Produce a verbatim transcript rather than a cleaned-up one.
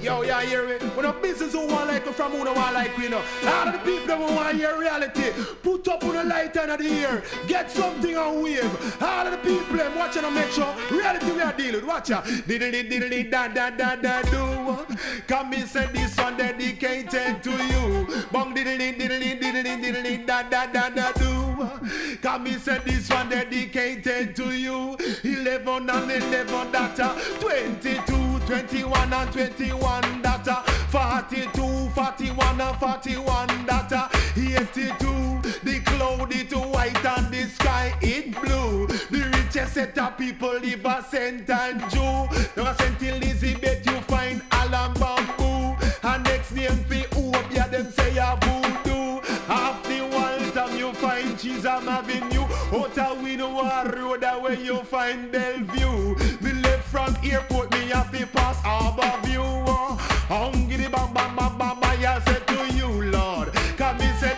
Yo, yeah, hear me? When a business who want like you from who don't want like we know. All of the people who want to hear reality, put up on the light end of the ear, get something on wave. All of the people them watching and make sure reality we are dealing with. Watch out. Diddly diddly da da da da do. Come me say this one dedicated to you. Bong diddly diddly diddly diddly da da da da do. Come me say this one dedicated to you. Eleven and eleven data. Twenty-two, twenty-one and twenty-one data. Forty-two, forty-one and forty-one data. Eighty-two, the cloud it white and the sky it blue. The richest set of people live a Saint and Jew. Now a Saint Elizabeth you find Alan Bamboo. And next name fi Obia them say a voodoo. Half the world time you find Chisholm Avenue. Out a Winnow Road where you find Bellevue. Me left from airport me have to pass Harbour View. Hungry bam bam bam bam I say to you Lord. Cause me say